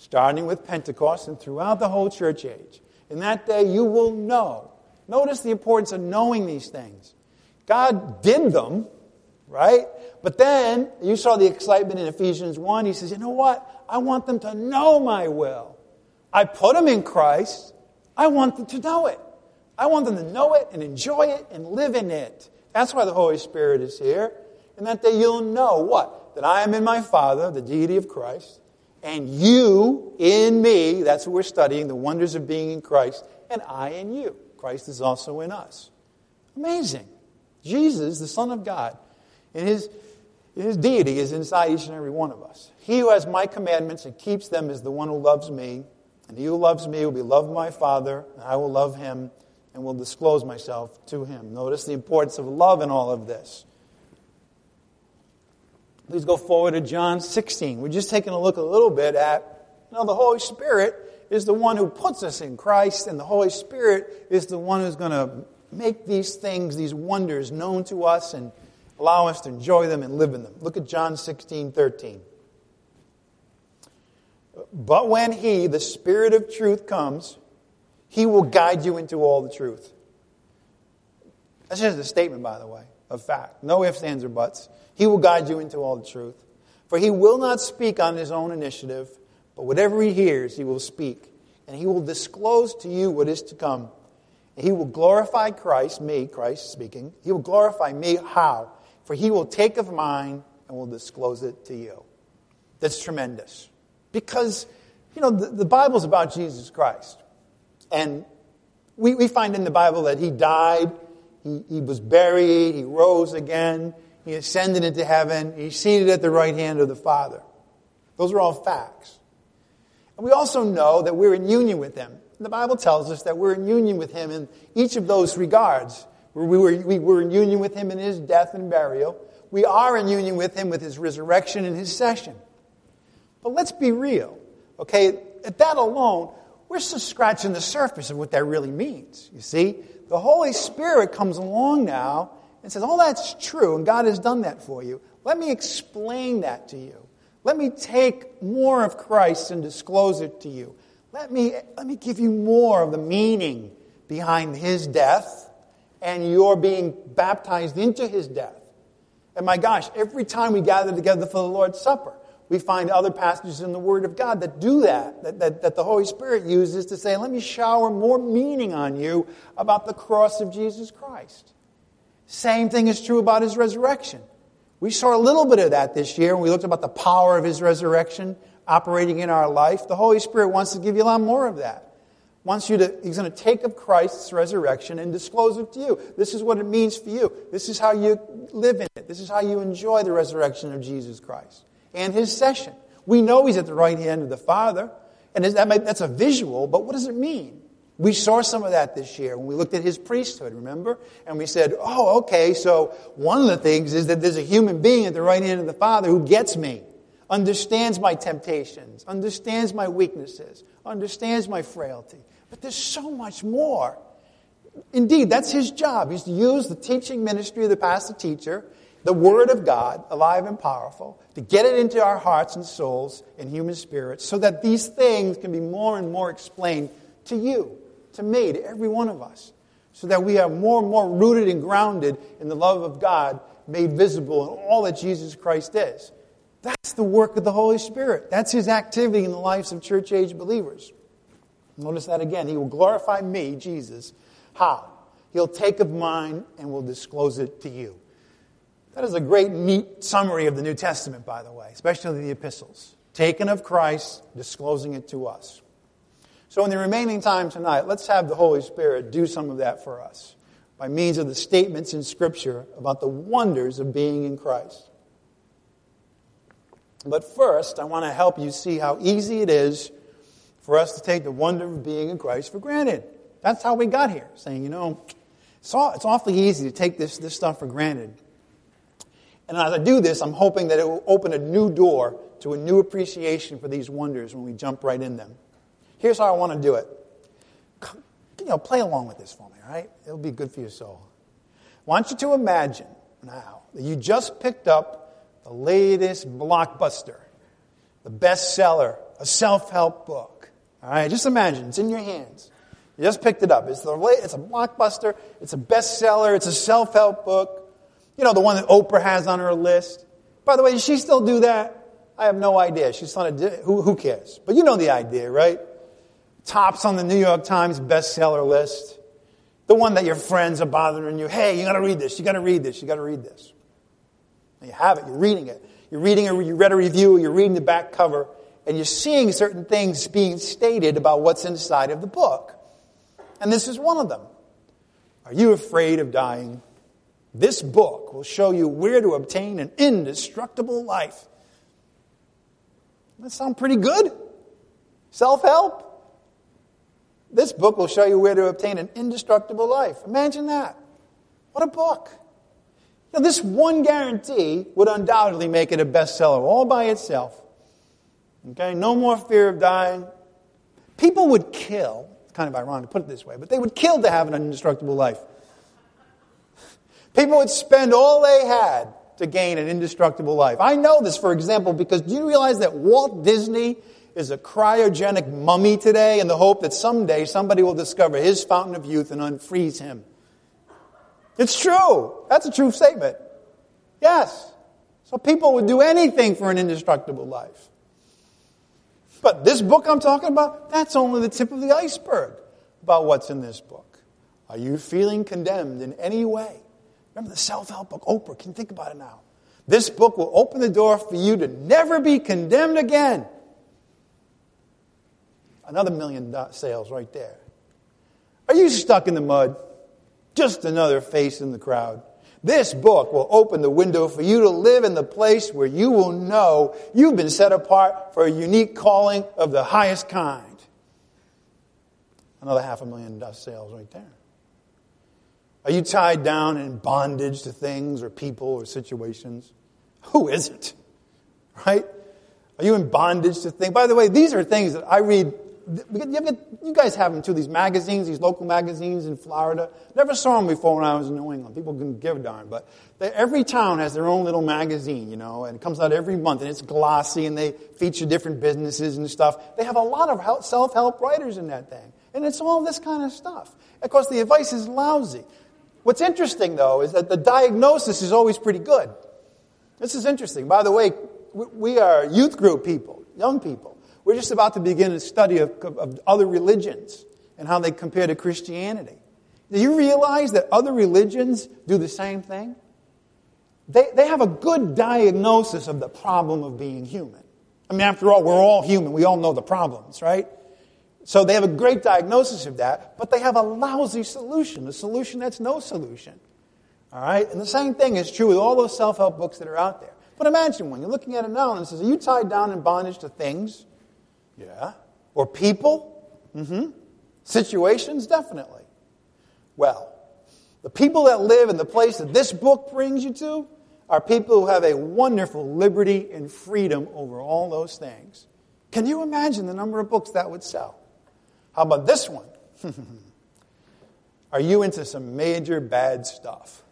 Speaker 1: starting with Pentecost and throughout the whole church age. In that day you will know. Notice the importance of knowing these things. God did them, right? But then you saw the excitement in Ephesians 1. He says, you know what? I want them to know my will. I put them in Christ. I want them to know it. I want them to know it and enjoy it and live in it. That's why the Holy Spirit is here. And that day you'll know what? That I am in my Father, the deity of Christ, and you in me. That's what we're studying, the wonders of being in Christ, and I in you. Christ is also in us. Amazing. Jesus, the Son of God, in his deity is inside each and every one of us. He who has my commandments and keeps them is the one who loves me. And he who loves me will be loved by my Father, and I will love him and will disclose myself to him. Notice the importance of love in all of this. Please go forward to John 16. We're just taking a look a little bit at, the Holy Spirit is the one who puts us in Christ, and the Holy Spirit is the one who's going to make these things, these wonders, known to us and allow us to enjoy them and live in them. Look at John 16:13. But when he, the Spirit of truth, comes, he will guide you into all the truth. That's just a statement, by the way, of fact. No ifs, ands, or buts. He will guide you into all the truth. For he will not speak on his own initiative, but whatever he hears, he will speak. And he will disclose to you what is to come. And he will glorify Christ, me, Christ speaking. He will glorify me. How? For he will take of mine and will disclose it to you. That's tremendous. Because, the Bible's about Jesus Christ. And we find in the Bible that he died, he was buried, he rose again, he ascended into heaven, he's seated at the right hand of the Father. Those are all facts. And we also know that we're in union with him. The Bible tells us that we're in union with him in each of those regards. We were in union with him in his death and burial. We are in union with him with his resurrection and his session. But let's be real, okay? At that alone, we're just scratching the surface of what that really means, you see? The Holy Spirit comes along now and says, oh, that's true, and God has done that for you. Let me explain that to you. Let me take more of Christ and disclose it to you. Let me give you more of the meaning behind his death and your being baptized into his death. And my gosh, every time we gather together for the Lord's Supper, we find other passages in the Word of God that do that the Holy Spirit uses to say, let me shower more meaning on you about the cross of Jesus Christ. Same thing is true about his resurrection. We saw a little bit of that this year when we looked about the power of his resurrection operating in our life. The Holy Spirit wants to give you a lot more of that. He's going to take of Christ's resurrection and disclose it to you. This is what it means for you. This is how you live in it. This is how you enjoy the resurrection of Jesus Christ and his session. We know he's at the right hand of the Father, and that's a visual, but what does it mean? We saw some of that this year when we looked at his priesthood, remember? And we said, oh, okay, so one of the things is that there's a human being at the right hand of the Father who gets me, understands my temptations, understands my weaknesses, understands my frailty. But there's so much more. Indeed, that's his job. He's to use the teaching ministry of the pastor teacher, the Word of God, alive and powerful, to get it into our hearts and souls and human spirits so that these things can be more and more explained to you, to me, to every one of us, so that we are more and more rooted and grounded in the love of God made visible in all that Jesus Christ is. That's the work of the Holy Spirit. That's his activity in the lives of church-age believers. Notice that again. He will glorify me, Jesus. How? He'll take of mine and will disclose it to you. That is a great, neat summary of the New Testament, by the way, especially the epistles. Taken of Christ, disclosing it to us. So in the remaining time tonight, let's have the Holy Spirit do some of that for us by means of the statements in Scripture about the wonders of being in Christ. But first, I want to help you see how easy it is for us to take the wonder of being in Christ for granted. That's how we got here, saying, it's awfully easy to take this stuff for granted. And as I do this, I'm hoping that it will open a new door to a new appreciation for these wonders when we jump right in them. Here's how I want to do it. Play along with this for me, all right? It'll be good for your soul. I want you to imagine now that you just picked up the latest blockbuster, the bestseller a self-help book. All right, just imagine, it's in your hands. You just picked it up. It's a blockbuster. It's a bestseller. It's a self-help book. You know, the one that Oprah has on her list. By the way, does she still do that? I have no idea. She's on who cares? But you know the idea, right? Tops on the New York Times bestseller list. The one that your friends are bothering you. Hey, you got to read this. You got to read this. You got to read this. And you have it. You're reading it. You read a review. You're reading the back cover. And you're seeing certain things being stated about what's inside of the book. And this is one of them. Are you afraid of dying? This book will show you where to obtain an indestructible life. That sound pretty good? Self-help? This book will show you where to obtain an indestructible life. Imagine that. What a book. Now, this one guarantee would undoubtedly make it a bestseller all by itself. Okay, no more fear of dying. People would kill, it's kind of ironic to put it this way, but they would kill to have an indestructible life. People would spend all they had to gain an indestructible life. I know this, for example, because do you realize that Walt Disney is a cryogenic mummy today in the hope that someday somebody will discover his fountain of youth and unfreeze him? It's true. That's a true statement. Yes. So people would do anything for an indestructible life. But this book I'm talking about, that's only the tip of the iceberg about what's in this book. Are you feeling condemned in any way? Remember the self-help book, Oprah, can you think about it now? This book will open the door for you to never be condemned again. Another $1 million sales right there. Are you stuck in the mud? Just another face in the crowd. This book will open the window for you to live in the place where you will know you've been set apart for a unique calling of the highest kind. Another $500,000 sales right there. Are you tied down in bondage to things or people or situations? Who isn't? Right? Are you in bondage to things? By the way, these are things that I read. You guys have them too, these magazines, these local magazines in Florida. Never saw them before when I was in New England. People couldn't give a darn. But every town has their own little magazine, you know, and it comes out every month. And it's glossy, and they feature different businesses and stuff. They have a lot of self-help writers in that thing. And it's all this kind of stuff. Of course, the advice is lousy. What's interesting, though, is that the diagnosis is always pretty good. This is interesting. By the way, we are youth group people, young people. We're just about to begin a study of other religions and how they compare to Christianity. Do you realize that other religions do the same thing? They have a good diagnosis of the problem of being human. I mean, after all, we're all human. We all know the problems, right? So they have a great diagnosis of that, but they have a lousy solution, a solution that's no solution. All right? And the same thing is true with all those self-help books that are out there. But imagine when you're looking at it now and it says, are you tied down in bondage to things? Yeah. Or people? Mm-hmm. Situations? Definitely. Well, the people that live in the place that this book brings you to are people who have a wonderful liberty and freedom over all those things. Can you imagine the number of books that would sell? How about this one? Are you into some major bad stuff?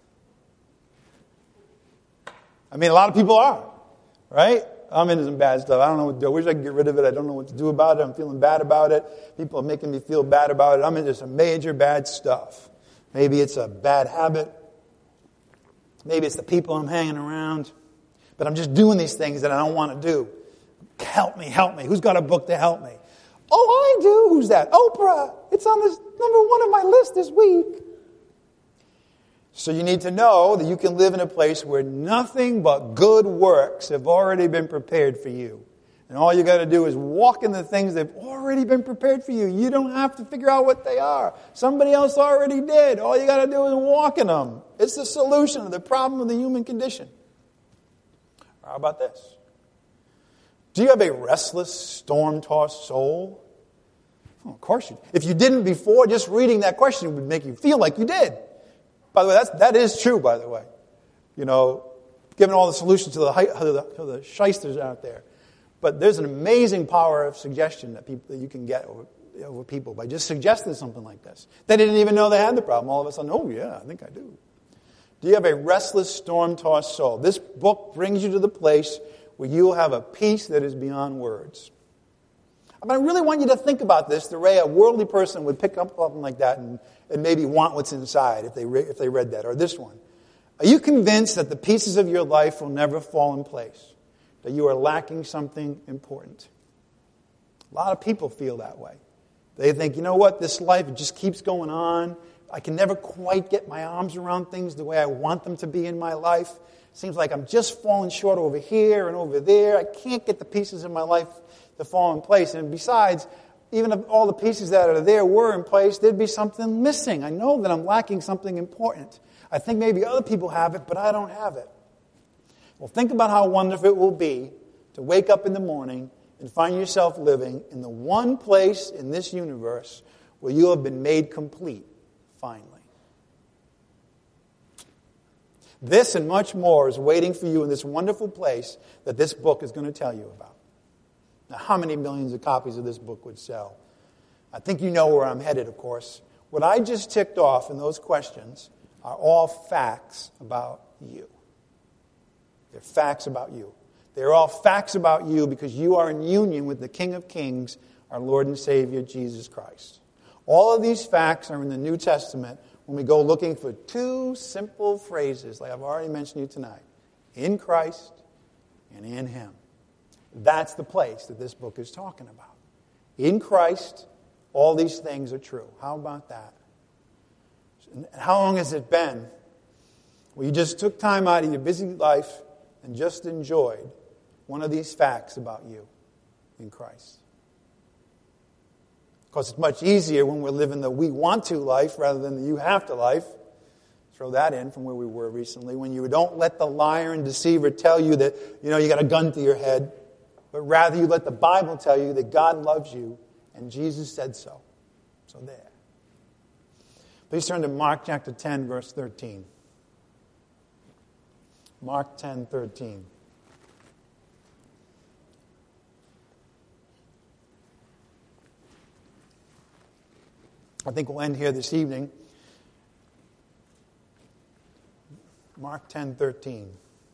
Speaker 1: I mean, a lot of people are, right? I'm into some bad stuff. I don't know what to do. I wish I could get rid of it. I don't know what to do about it. I'm feeling bad about it. People are making me feel bad about it. I'm into some major bad stuff. Maybe it's a bad habit. Maybe it's the people I'm hanging around. But I'm just doing these things that I don't want to do. Help me, help me. Who's got a book to help me? Oh, I do. Who's that? Oprah. It's on this number 1 of my list this week. So you need to know that you can live in a place where nothing but good works have already been prepared for you. And all you got to do is walk in the things that have already been prepared for you. You don't have to figure out what they are. Somebody else already did. All you got to do is walk in them. It's the solution to the problem of the human condition. How about this? Do you have a restless, storm-tossed soul? Oh, of course you do. If you didn't before, just reading that question would make you feel like you did. By the way, that is true, by the way. You know, given all the solutions to the shysters out there. But there's an amazing power of suggestion that you can get over people by just suggesting something like this. They didn't even know they had the problem. All of a sudden, oh yeah, I think I do. Do you have a restless, storm-tossed soul? This book brings you to the place where you will have a peace that is beyond words. But I really want you to think about this the way a worldly person would pick up something like that and maybe want what's inside if they read that. Or this one. Are you convinced that the pieces of your life will never fall in place? That you are lacking something important? A lot of people feel that way. They think, you know what, this life, it just keeps going on. I can never quite get my arms around things the way I want them to be in my life. It seems like I'm just falling short over here and over there. I can't get the pieces of my life to fall in place. And besides, even if all the pieces that are there were in place, there'd be something missing. I know that I'm lacking something important. I think maybe other people have it, but I don't have it. Well, think about how wonderful it will be to wake up in the morning and find yourself living in the one place in this universe where you have been made complete, finally. This and much more is waiting for you in this wonderful place that this book is going to tell you about. Now, how many millions of copies of this book would sell? I think you know where I'm headed, of course. What I just ticked off in those questions are all facts about you. They're facts about you. They're all facts about you because you are in union with the King of Kings, our Lord and Savior, Jesus Christ. All of these facts are in the New Testament when we go looking for two simple phrases, like I've already mentioned to you tonight. In Christ and in Him. That's the place that this book is talking about. In Christ, all these things are true. How about that? How long has it been where you just took time out of your busy life and just enjoyed one of these facts about you in Christ? Of course, it's much easier when we're living the we want to life rather than the you have to life. Throw that in from where we were recently. When you don't let the liar and deceiver tell you that, you got a gun to your head, but rather you let the Bible tell you that God loves you and Jesus said so. So there. Please turn to Mark chapter 10, verse 13. Mark 10, 13. I think we'll end here this evening. Mark 10, 13.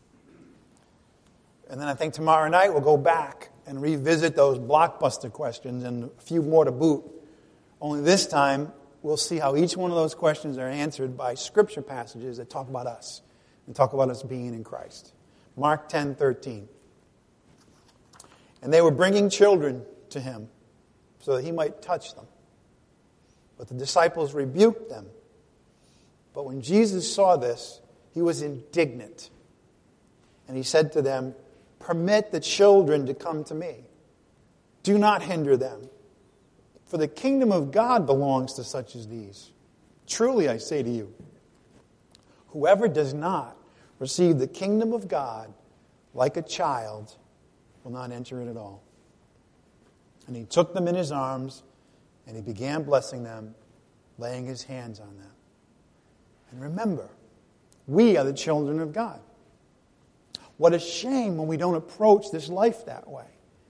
Speaker 1: And then I think tomorrow night we'll go back and revisit those blockbuster questions and a few more to boot. Only this time we'll see how each one of those questions are answered by scripture passages that talk about us and talk about us being in Christ. Mark 10, 13. And they were bringing children to him so that he might touch them. But the disciples rebuked them. But when Jesus saw this, he was indignant. And he said to them, "Permit the children to come to me. Do not hinder them. For the kingdom of God belongs to such as these. Truly I say to you, whoever does not receive the kingdom of God like a child will not enter it at all." And he took them in his arms, and he began blessing them, laying his hands on them. And remember, we are the children of God. What a shame when we don't approach this life that way.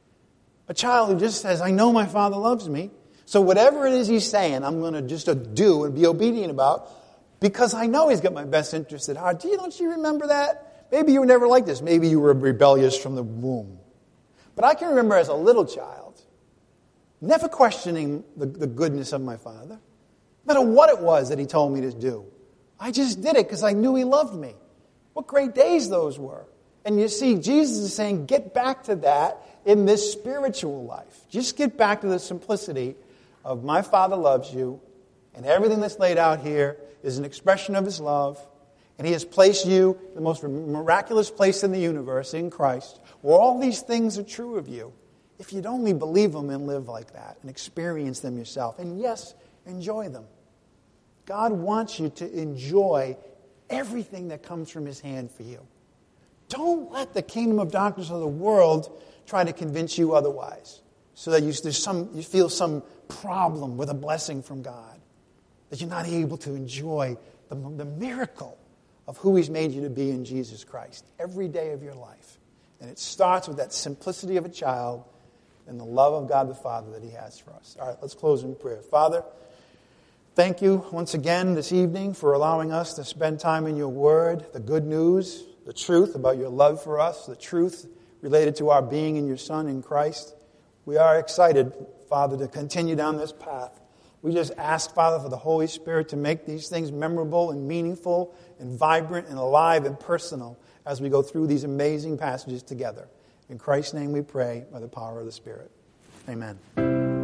Speaker 1: A child who just says, I know my Father loves me, so whatever it is he's saying, I'm going to just do and be obedient about because I know he's got my best interest at heart. Don't you remember that? Maybe you were never like this. Maybe you were rebellious from the womb. But I can remember as a little child, never questioning the goodness of my Father, no matter what it was that he told me to do. I just did it because I knew he loved me. What great days those were. And you see, Jesus is saying, get back to that in this spiritual life. Just get back to the simplicity of my Father loves you, and everything that's laid out here is an expression of his love, and he has placed you in the most miraculous place in the universe, in Christ, where all these things are true of you. If you'd only believe them and live like that and experience them yourself. And yes, enjoy them. God wants you to enjoy everything that comes from his hand for you. Don't let the kingdom of darkness of the world try to convince you otherwise. So that you feel some problem with a blessing from God. That you're not able to enjoy the miracle of who he's made you to be in Jesus Christ every day of your life. And it starts with that simplicity of a child and the love of God the Father that he has for us. All right, let's close in prayer. Father, thank you once again this evening for allowing us to spend time in your word, the good news, the truth about your love for us, the truth related to our being in your Son in Christ. We are excited, Father, to continue down this path. We just ask, Father, for the Holy Spirit to make these things memorable and meaningful and vibrant and alive and personal as we go through these amazing passages together. In Christ's name we pray by the power of the Spirit. Amen.